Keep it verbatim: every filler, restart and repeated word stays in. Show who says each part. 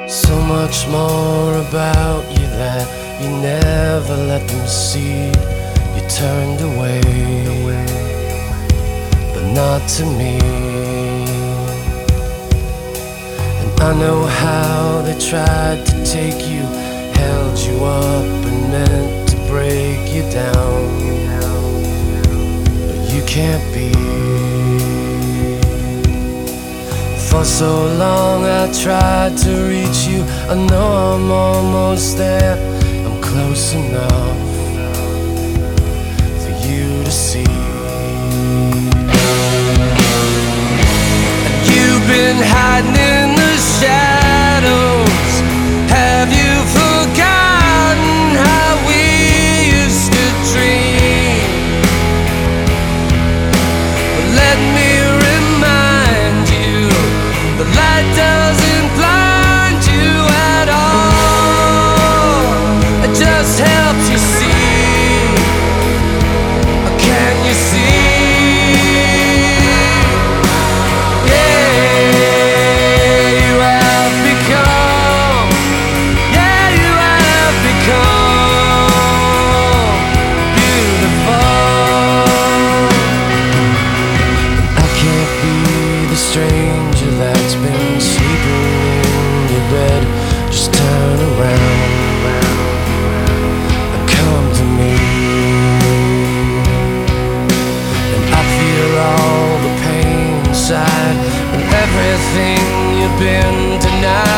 Speaker 1: So much more about you that you never let them see. You turned away, but not to me. And I know how they tried to take you, held you up and meant to break you down. But you can't be. For so long I tried to reach you. I know I'm almost there. I'm close enough for you to see. And you've been hiding in the shadows. Have you forgotten how we used to dream? But let me the light doesn't blind you at all. It just helps you see. Can you see? Yeah, you have become. Yeah, you have become beautiful. I can't be the stranger that's been sleeping in your bed. Just turn around and come to me. And I feel all the pain inside and everything you've been tonight.